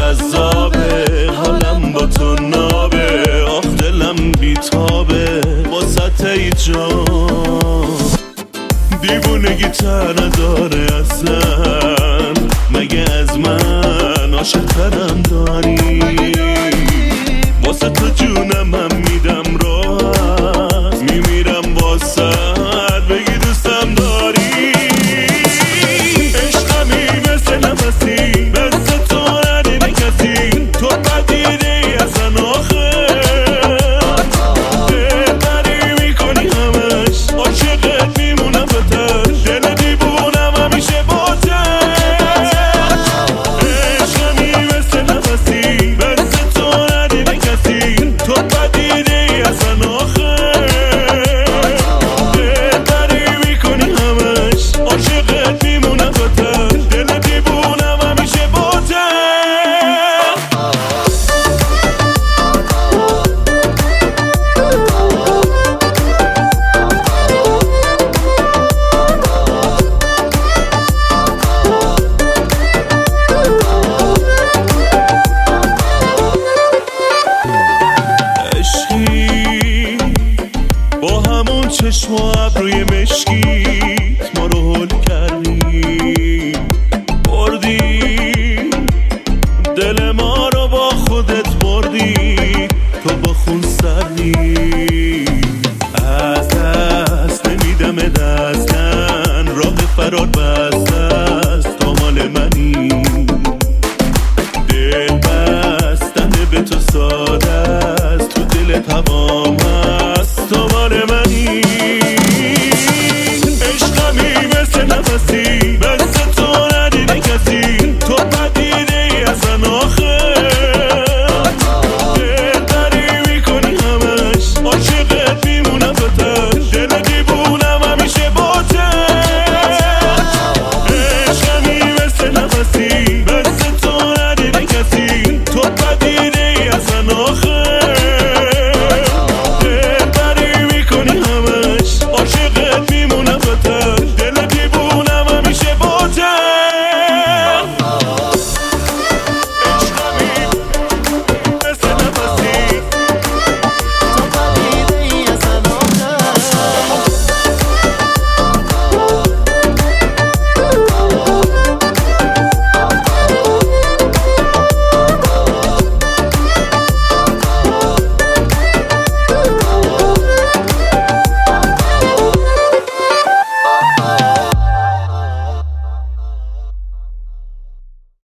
جذابه، حالم با تو نابه، آخ دلم بیتابه واسه ای جان. دیوونگی تر نداره اصلا، مگه از من عاشق ترم داری؟ واسه تو جونم هم میدم راحت، میمیرم واسه بگی دوستم داری. عشقمی مثل نفسی، مثل تو ندیده کسی، تو بدیده ای اصلا آخه. دلبری میکنی همش، عاشقت میمونم بتر، دل دیوونم همیشه باته. عشقمی مثل نفسی، مثل تو ندیده کسی، تو بدیده ای اصلا آخه. دلبری میکنی همش، عاشقت میمونم بتر، دل دیوونم همیشه باته. عشقی با همون چشم و ابروی